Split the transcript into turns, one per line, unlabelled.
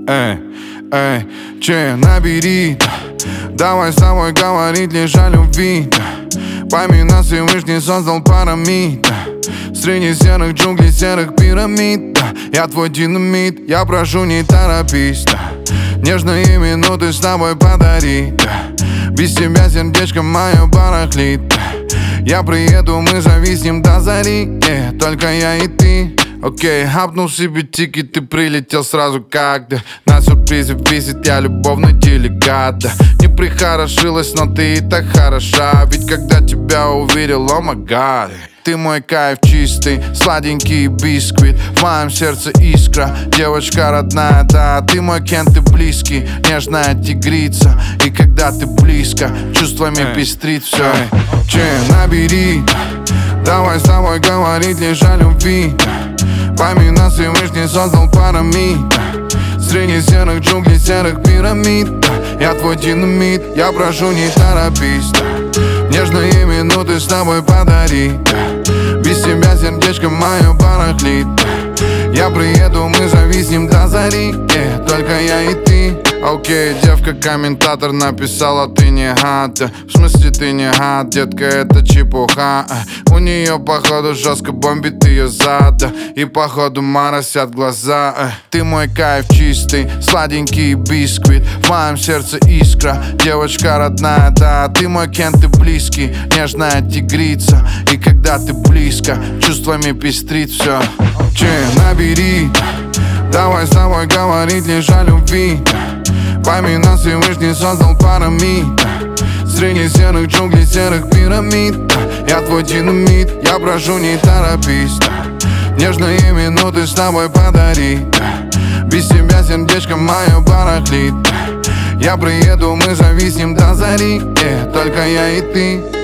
набери, давай с тобой говорить лишь о любви. Пойми, нас Всевышний создал парамид. Среди серых джунглей, серых пирамид. Я твой динамит, я прошу, не торопись. Нежные минуты с тобой подари. Без тебя сердечко мое барахлит. Я приеду, мы зависнем до зари. Только я и ты. Окей, хапнул себе тикет, ты прилетел сразу как-то. На сюрпризе висит я любовный делегат. Не прихорошилась, но ты и так хороша. Ведь когда тебя увидел, о май гад. Ты мой кайф чистый, сладенький бисквит. В моем сердце искра, девочка родная, да. Ты мой Кен, ты близкий, нежная тигрица. И когда ты близко, чувствами пестрит все. Набери, давай с тобой говорить лишь о любви. Пойми, нас Всевышний создал парамид. Среди серых джунглей, серых пирамид. Я твой динамит, я прошу, не торопись. Нежные минуты с тобой подари. Без тебя сердечко мое барахлит. Я приеду, мы зависнем до зари. Только я и ты. Окей, девка-комментатор написала: ты не гад. В смысле ты не гад, детка, это чепуха. У нее походу жестко бомбит ее зад. И походу моросят глаза. Ты мой кайф чистый, сладенький бисквит. В моем сердце искра, девочка родная, да. Ты мой Кен, ты близкий, нежная тигрица. И когда ты близко, чувствами пестрит все. Набери, давай с тобой говорить лишь о любви. Пойми, нас Всевышний создал парамид. Среди серых джунглей, серых пирамид. Я твой динамит, я прошу, не торопись. Нежные минуты с тобой подари. Без тебя сердечко мое барахлит. Я приеду, мы зависнем до зари. Только я и ты.